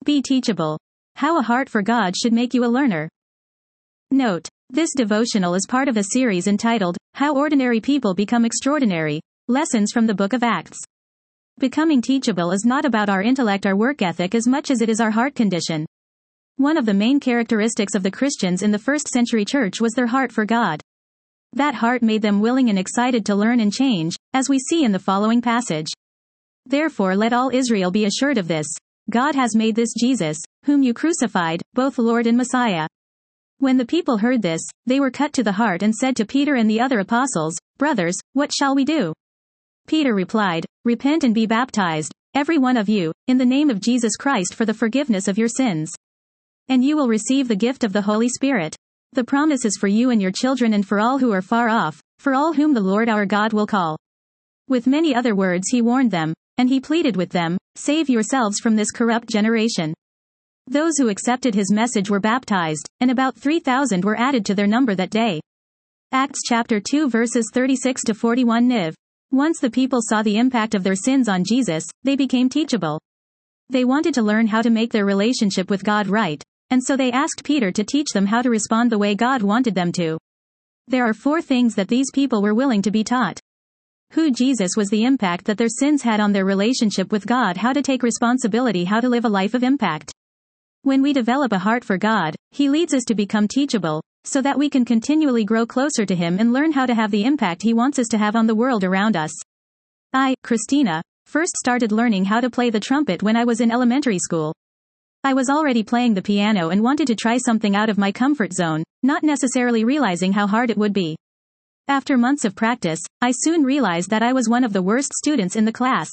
Be teachable. How a heart for God should make you a learner. Note: this devotional is part of a series entitled, How Ordinary People Become Extraordinary, Lessons from the Book of Acts. Becoming teachable is not about our intellect or work ethic as much as it is our heart condition. One of the main characteristics of the Christians in the first century church was their heart for God. That heart made them willing and excited to learn and change, as we see in the following passage. Therefore let all Israel be assured of this: God has made this Jesus, whom you crucified, both Lord and Messiah. When the people heard this, they were cut to the heart and said to Peter and the other apostles, Brothers, what shall we do? Peter replied, Repent and be baptized, every one of you, in the name of Jesus Christ for the forgiveness of your sins. And you will receive the gift of the Holy Spirit. The promise is for you and your children and for all who are far off, for all whom the Lord our God will call. With many other words he warned them, and he pleaded with them, Save yourselves from this corrupt generation. Those who accepted his message were baptized, and about 3,000 were added to their number that day. Acts chapter 2 verses 36 to 41 Niv. Once the people saw the impact of their sins on Jesus, they became teachable. They wanted to learn how to make their relationship with God right, and so they asked Peter to teach them how to respond the way God wanted them to. There are 4 things that these people were willing to be taught. Who Jesus was, the impact that their sins had on their relationship with God, how to take responsibility, how to live a life of impact. When we develop a heart for God, he leads us to become teachable, so that we can continually grow closer to him and learn how to have the impact he wants us to have on the world around us. I, Christina, first started learning how to play the trumpet when I was in elementary school. I was already playing the piano and wanted to try something out of my comfort zone, not necessarily realizing how hard it would be. After months of practice, I soon realized that I was one of the worst students in the class.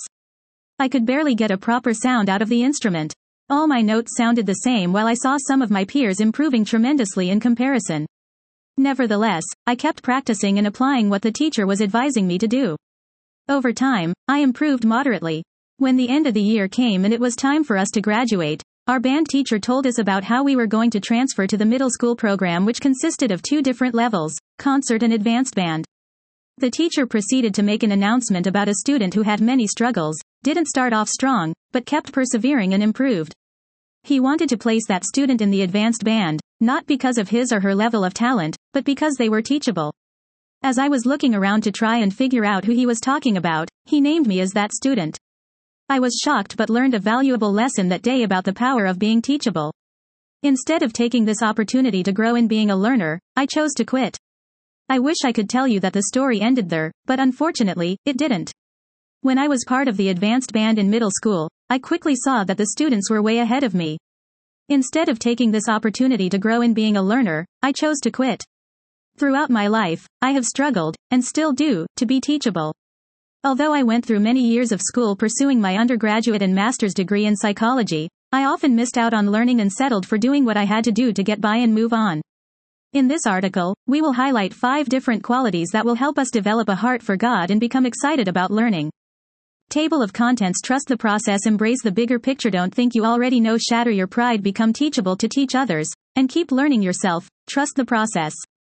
I could barely get a proper sound out of the instrument. All my notes sounded the same while I saw some of my peers improving tremendously in comparison. Nevertheless, I kept practicing and applying what the teacher was advising me to do. Over time, I improved moderately. When the end of the year came and it was time for us to graduate, our band teacher told us about how we were going to transfer to the middle school program, which consisted of 2 different levels, concert and advanced band. The teacher proceeded to make an announcement about a student who had many struggles, didn't start off strong, but kept persevering and improved. He wanted to place that student in the advanced band, not because of his or her level of talent, but because they were teachable. As I was looking around to try and figure out who he was talking about, he named me as that student. I was shocked but learned a valuable lesson that day about the power of being teachable. Instead of taking this opportunity to grow in being a learner, I chose to quit. I wish I could tell you that the story ended there, but unfortunately, it didn't. When I was part of the advanced band in middle school, I quickly saw that the students were way ahead of me. Instead of taking this opportunity to grow in being a learner, I chose to quit. Throughout my life, I have struggled, and still do, to be teachable. Although I went through many years of school pursuing my undergraduate and master's degree in psychology, I often missed out on learning and settled for doing what I had to do to get by and move on. In this article, we will highlight 5 different qualities that will help us develop a heart for God and become excited about learning. Table of contents: Trust the process, embrace the bigger picture, don't think you already know, shatter your pride, become teachable to teach others, and keep learning yourself, trust the process.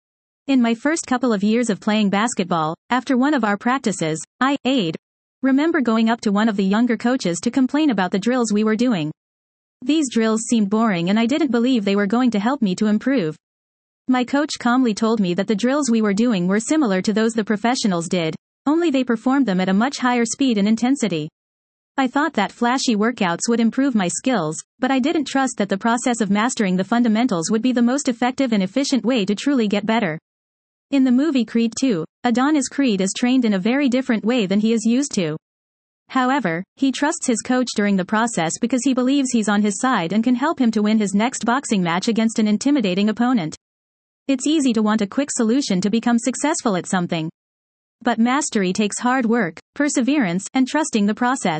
In my first couple of years of playing basketball, after one of our practices, I remember going up to one of the younger coaches to complain about the drills we were doing. These drills seemed boring and I didn't believe they were going to help me to improve. My coach calmly told me that the drills we were doing were similar to those the professionals did, only they performed them at a much higher speed and intensity. I thought that flashy workouts would improve my skills, but I didn't trust that the process of mastering the fundamentals would be the most effective and efficient way to truly get better. In the movie Creed 2, Adonis Creed is trained in a very different way than he is used to. However, he trusts his coach during the process because he believes he's on his side and can help him to win his next boxing match against an intimidating opponent. It's easy to want a quick solution to become successful at something. But mastery takes hard work, perseverance, and trusting the process.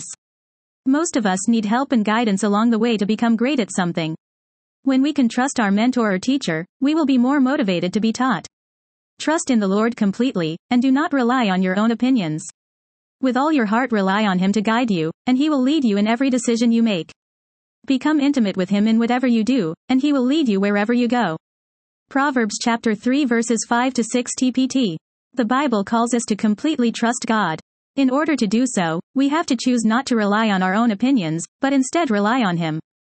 Most of us need help and guidance along the way to become great at something. When we can trust our mentor or teacher, we will be more motivated to be taught. Trust in the Lord completely, and do not rely on your own opinions. With all your heart rely on him to guide you, and he will lead you in every decision you make. Become intimate with him in whatever you do, and he will lead you wherever you go. Proverbs chapter 3 verses 5 to 6 TPT. The Bible calls us to completely trust God. In order to do so, we have to choose not to rely on our own opinions, but instead rely on him.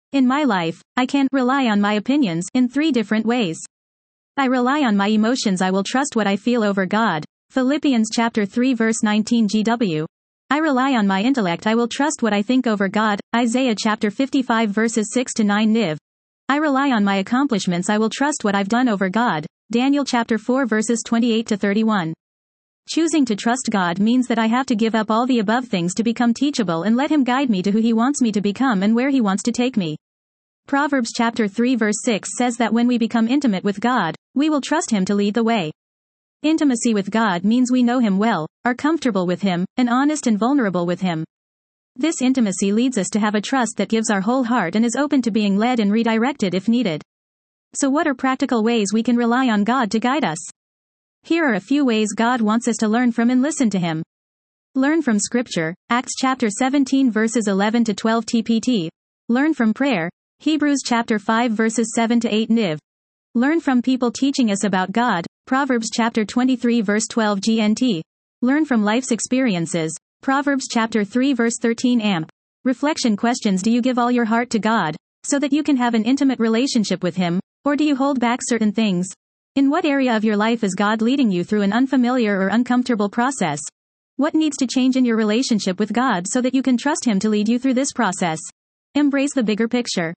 In my life, I can rely on my opinions in 3 different ways. I rely on my emotions. I will trust what I feel over God. Philippians chapter 3 verse 19 GW. I rely on my intellect. I will trust what I think over God. Isaiah chapter 55 verses 6 to 9 NIV. I rely on my accomplishments. I will trust what I've done over God. Daniel chapter 4 verses 28 to 31. Choosing to trust God means that I have to give up all the above things to become teachable and let Him guide me to who He wants me to become and where He wants to take me. Proverbs chapter 3 verse 6 says that when we become intimate with God, we will trust Him to lead the way. Intimacy with God means we know Him well, are comfortable with Him, and honest and vulnerable with Him. This intimacy leads us to have a trust that gives our whole heart and is open to being led and redirected if needed. So what are practical ways we can rely on God to guide us? Here are a few ways God wants us to learn from and listen to Him. Learn from Scripture, Acts chapter 17 verses 11 to 12 TPT. Learn from prayer, Hebrews chapter 5 verses 7 to 8 NIV. Learn from people teaching us about God, Proverbs chapter 23 verse 12 GNT. Learn from life's experiences, Proverbs chapter 3 verse 13 AMP. Reflection questions. Do you give all your heart to God, so that you can have an intimate relationship with Him, or do you hold back certain things? In what area of your life is God leading you through an unfamiliar or uncomfortable process? What needs to change in your relationship with God so that you can trust Him to lead you through this process? Embrace the bigger picture.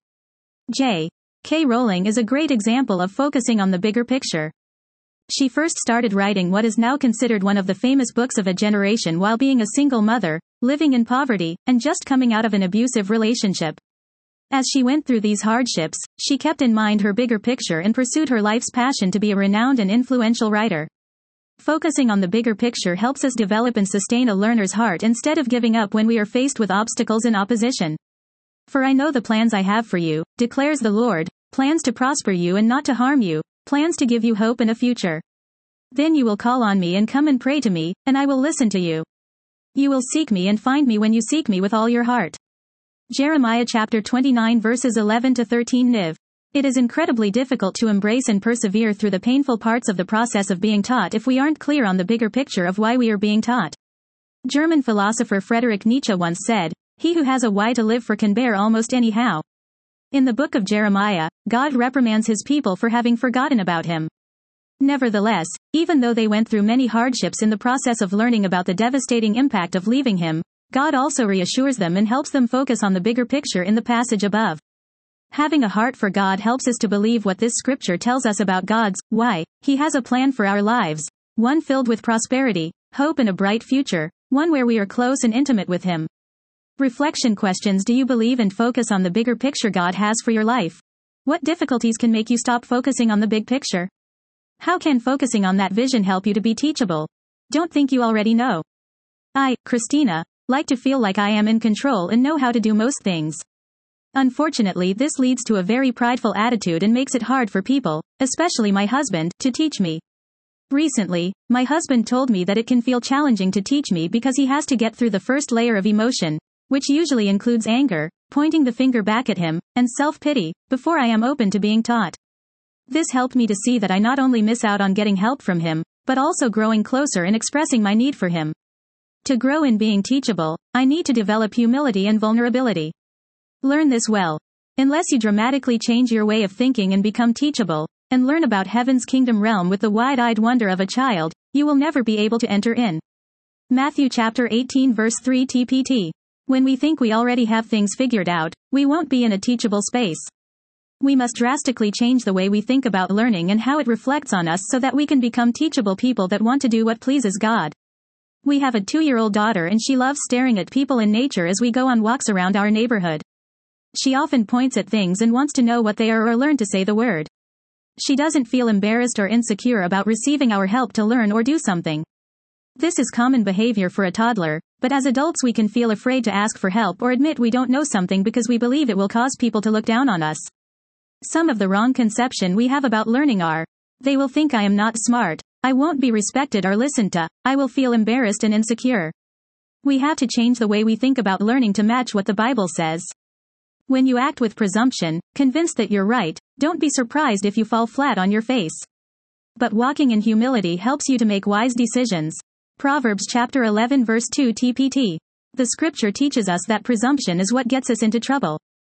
J.K. Rowling is a great example of focusing on the bigger picture. She first started writing what is now considered one of the famous books of a generation while being a single mother, living in poverty, and just coming out of an abusive relationship. As she went through these hardships, she kept in mind her bigger picture and pursued her life's passion to be a renowned and influential writer. Focusing on the bigger picture helps us develop and sustain a learner's heart instead of giving up when we are faced with obstacles and opposition. For I know the plans I have for you, declares the Lord, plans to prosper you and not to harm you, plans to give you hope and a future. Then you will call on me and come and pray to me, and I will listen to you. You will seek me and find me when you seek me with all your heart. Jeremiah chapter 29 verses 11 to 13 NIV. It is incredibly difficult to embrace and persevere through the painful parts of the process of being taught if we aren't clear on the bigger picture of why we are being taught. German philosopher Friedrich Nietzsche once said, "He who has a why to live for can bear almost any how." In the book of Jeremiah, God reprimands His people for having forgotten about Him. Nevertheless, even though they went through many hardships in the process of learning about the devastating impact of leaving Him, God also reassures them and helps them focus on the bigger picture in the passage above. Having a heart for God helps us to believe what this scripture tells us about God's why. He has a plan for our lives, one filled with prosperity, hope and a bright future, one where we are close and intimate with Him. Reflection questions. Do you believe and focus on the bigger picture God has for your life? What difficulties can make you stop focusing on the big picture? How can focusing on that vision help you to be teachable? Don't think you already know. I, Christina, like to feel like I am in control and know how to do most things. Unfortunately, this leads to a very prideful attitude and makes it hard for people, especially my husband, to teach me. Recently, my husband told me that it can feel challenging to teach me because he has to get through the first layer of emotion, which usually includes anger, pointing the finger back at him, and self-pity, before I am open to being taught. This helped me to see that I not only miss out on getting help from him, but also growing closer and expressing my need for him. To grow in being teachable, I need to develop humility and vulnerability. Learn this well. Unless you dramatically change your way of thinking and become teachable, and learn about heaven's kingdom realm with the wide-eyed wonder of a child, you will never be able to enter in. Matthew chapter 18 verse 3 TPT. When we think we already have things figured out, we won't be in a teachable space. We must drastically change the way we think about learning and how it reflects on us so that we can become teachable people that want to do what pleases God. We have a 2-year-old daughter and she loves staring at people in nature as we go on walks around our neighborhood. She often points at things and wants to know what they are or learn to say the word. She doesn't feel embarrassed or insecure about receiving our help to learn or do something. This is common behavior for a toddler, but as adults we can feel afraid to ask for help or admit we don't know something because we believe it will cause people to look down on us. Some of the wrong conception we have about learning are, they will think I am not smart, I won't be respected or listened to, I will feel embarrassed and insecure. We have to change the way we think about learning to match what the Bible says. When you act with presumption, convinced that you're right, don't be surprised if you fall flat on your face. But walking in humility helps you to make wise decisions. Proverbs chapter 11 verse 2 TPT. The scripture teaches us that presumption is what gets us into trouble.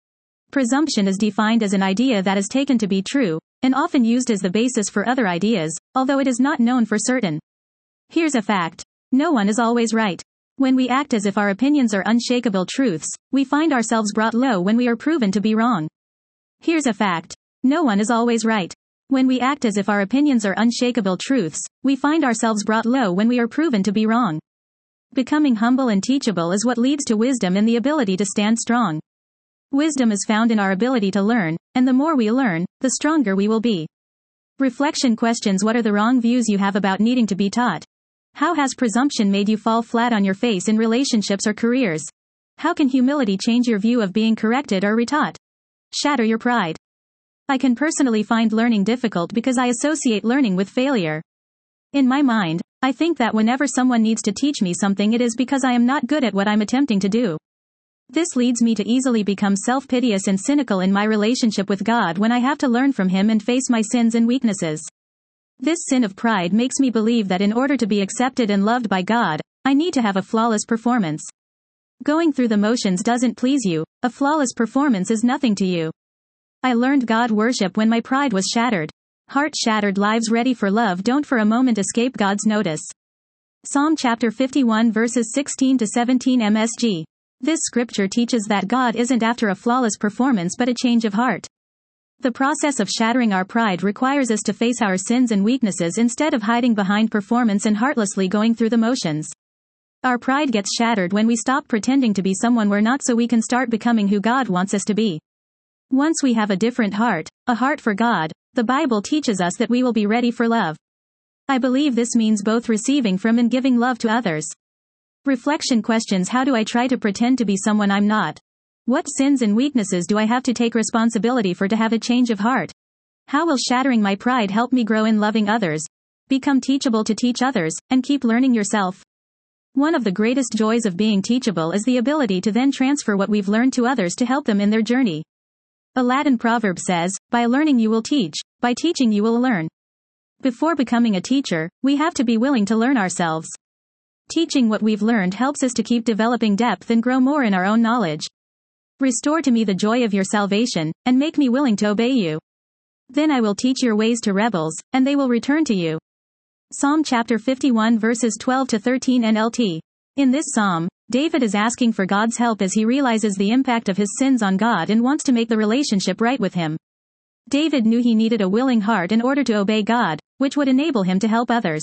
Presumption is defined as an idea that is taken to be true, and often used as the basis for other ideas, although it is not known for certain. Here's a fact. No one is always right. When we act as if our opinions are unshakable truths, we find ourselves brought low when we are proven to be wrong. Here's a fact. No one is always right. When we act as if our opinions are unshakable truths, we find ourselves brought low when we are proven to be wrong. Becoming humble and teachable is what leads to wisdom and the ability to stand strong. Wisdom is found in our ability to learn, and the more we learn, the stronger we will be. Reflection questions: what are the wrong views you have about needing to be taught? How has presumption made you fall flat on your face in relationships or careers? How can humility change your view of being corrected or retaught? Shatter your pride. I can personally find learning difficult because I associate learning with failure. In my mind, I think that whenever someone needs to teach me something, it is because I am not good at what I'm attempting to do. This leads me to easily become self-piteous and cynical in my relationship with God when I have to learn from Him and face my sins and weaknesses. This sin of pride makes me believe that in order to be accepted and loved by God, I need to have a flawless performance. Going through the motions doesn't please you. A flawless performance is nothing to you. I learned God worship when my pride was shattered. Heart shattered lives ready for love don't for a moment escape God's notice. Psalm chapter 51 verses 16 to 17 MSG. This scripture teaches that God isn't after a flawless performance but a change of heart. The process of shattering our pride requires us to face our sins and weaknesses instead of hiding behind performance and heartlessly going through the motions. Our pride gets shattered when we stop pretending to be someone we're not so we can start becoming who God wants us to be. Once we have a different heart, a heart for God, the Bible teaches us that we will be ready for love. I believe this means both receiving from and giving love to others. Reflection questions: how do I try to pretend to be someone I'm not? What sins and weaknesses do I have to take responsibility for to have a change of heart? How will shattering my pride help me grow in loving others, become teachable to teach others, and keep learning yourself? One of the greatest joys of being teachable is the ability to then transfer what we've learned to others to help them in their journey. A Latin proverb says, "By learning you will teach, by teaching you will learn." Before becoming a teacher, we have to be willing to learn ourselves. Teaching what we've learned helps us to keep developing depth and grow more in our own knowledge. Restore to me the joy of your salvation, and make me willing to obey you. Then I will teach your ways to rebels, and they will return to you. Psalm chapter 51 verses 12 to 13 NLT. In this psalm, David is asking for God's help as he realizes the impact of his sins on God and wants to make the relationship right with Him. David knew he needed a willing heart in order to obey God, which would enable him to help others.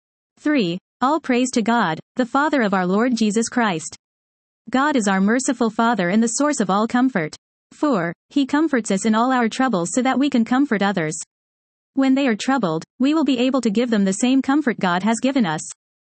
3. All praise to God, the Father of our Lord Jesus Christ. God is our merciful Father and the source of all comfort. 4. He comforts us in all our troubles so that we can comfort others. When they are troubled, we will be able to give them the same comfort God has given us.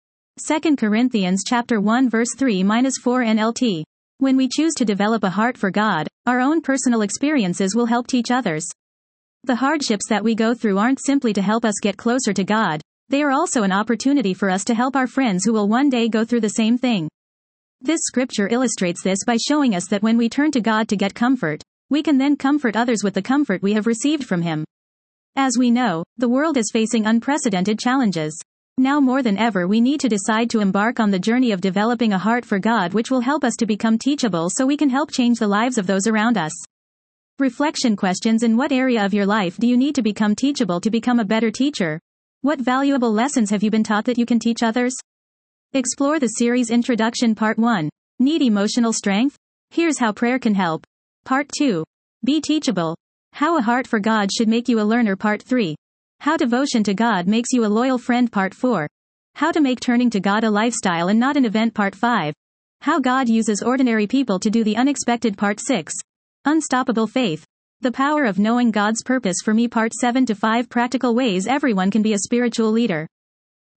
2 Corinthians chapter 1 verse 3-4 NLT. When we choose to develop a heart for God, our own personal experiences will help teach others. The hardships that we go through aren't simply to help us get closer to God, they are also an opportunity for us to help our friends who will one day go through the same thing. This scripture illustrates this by showing us that when we turn to God to get comfort, we can then comfort others with the comfort we have received from Him. As we know, the world is facing unprecedented challenges. Now more than ever we need to decide to embark on the journey of developing a heart for God, which will help us to become teachable so we can help change the lives of those around us. Reflection questions: in what area of your life do you need to become teachable to become a better teacher? What valuable lessons have you been taught that you can teach others? Explore the series Introduction Part 1. Need emotional strength? Here's how prayer can help. Part 2. Be teachable. How a heart for God should make you a learner. Part 3. How devotion to God makes you a loyal friend. Part 4. How to make turning to God a lifestyle and not an event. Part 5. How God uses ordinary people to do the unexpected. Part 6. Unstoppable faith. The power of knowing God's purpose for me. Part 7 to 5 Practical ways everyone can be a spiritual leader.